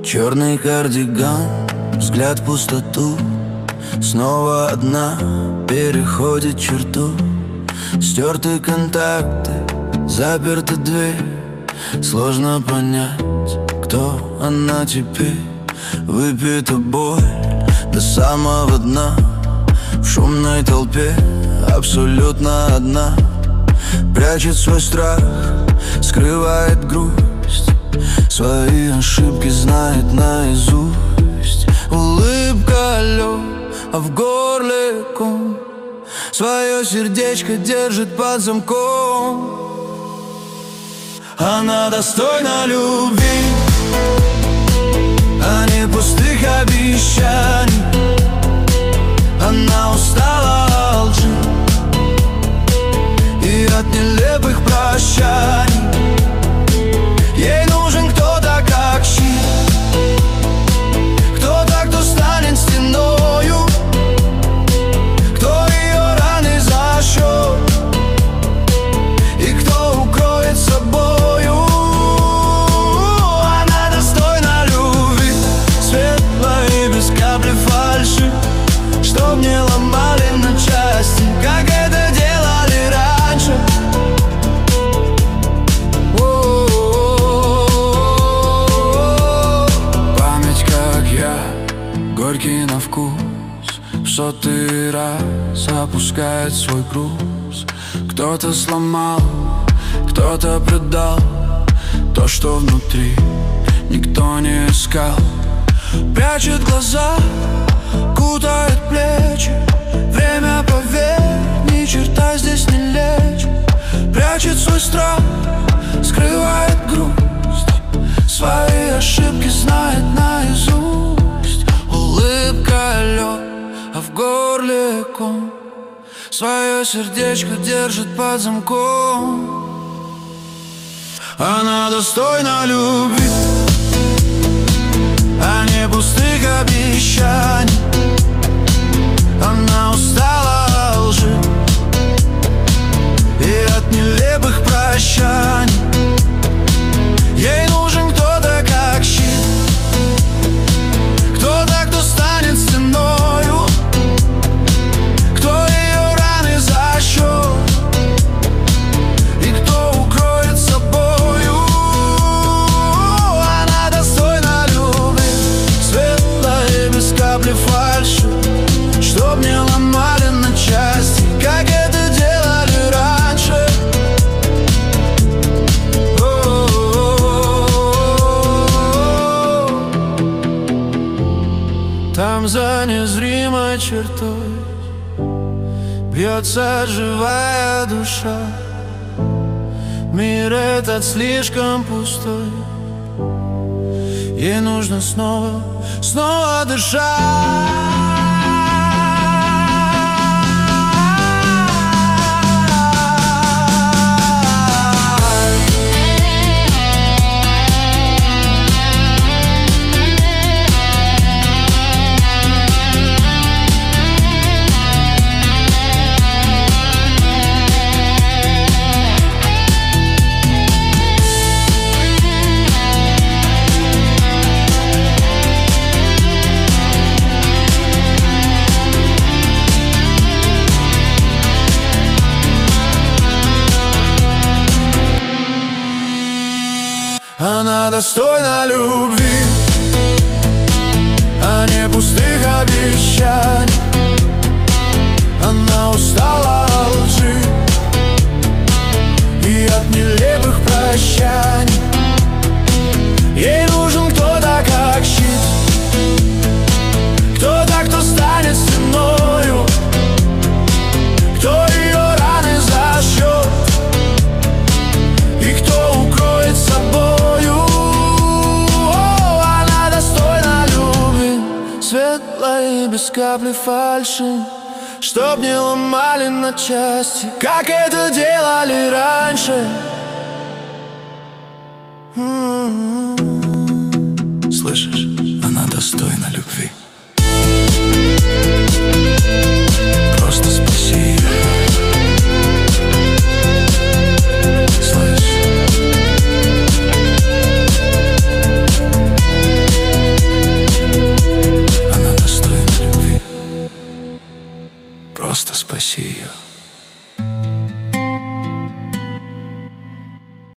Черный кардиган, взгляд в пустоту. Снова одна переходит черту. Стерты контакты, заперта дверь. Сложно понять, кто она теперь. Выпита боль до самого дна. В шумной толпе абсолютно одна. Прячет свой страх, скрывает грусть. Свои ошибки знает наизусть. Улыбка лед, а в горле ком. Свое сердечко держит под замком. Она достойна любви, а не пустых обещаний. Она устала от лжи и от нелепых прощаний. Ей нужен кто-то как щит, кто-то, кто станет стеною, кто ее раны зашьет и кто укроет собою. Она достойна любви, светлой и без капли фальши, чтоб не ломали на части, как это делали раньше. Память, как я, горький на вкус, в сотый раз опускает свой груз. Кто-то сломал, кто-то предал то, что внутри никто не искал. Прячет глаза, кутает плечи. Время, поверь, ни черта здесь не лечит. Прячет свой страх, скрывает грусть. Свои ошибки знает наизусть. Улыбка лед, а в горле ком. Свое сердечко держит под замком. Она достойна любви, а не пустых обещаний. Она устала от лжи и от нелепых прощаний. Ей нужен кто-то как щит, кто-то, кто станет стеною, кто ее раны зашьет и кто укроет собою. Она достойна любви, светлой и без капли фальши, чтоб не ломали на части, как это делали раньше. Там за незримой чертой бьется живая душа. Мир этот слишком пустой, ей нужно снова, снова дышать. Она достойна любви, а не пустых обещаний. Она устала от лжи и от нелепых прощаний. Ей нужен кто-то как щит, кто-то, кто станет стеною, кто ее раны зашьет и кто укроет собой. Светлой и без капли фальши, чтоб не ломали на части, как это делали раньше. Слышишь, она достойна любви. Просто спаси ее. Слышь. просто спаси ее.